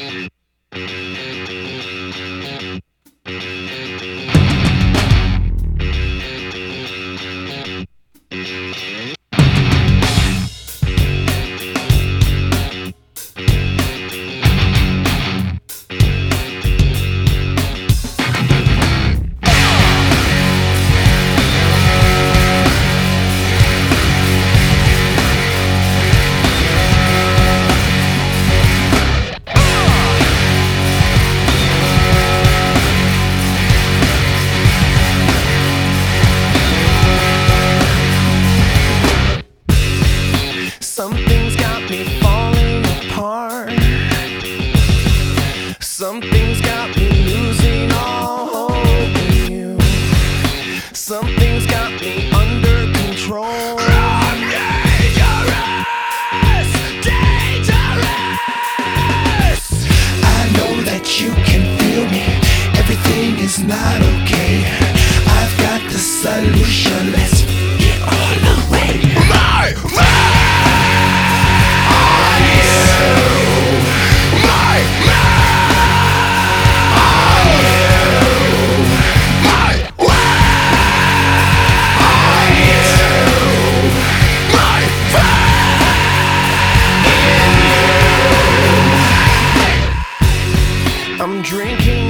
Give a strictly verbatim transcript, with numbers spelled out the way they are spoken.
Something's got me falling apart. Something's got me losing all hope in you. Something's got me under control. I'm dangerous, dangerous. I know that you can feel me. Everything is not okay. I've got the solution. Let's get all away. My, my. I'm drinking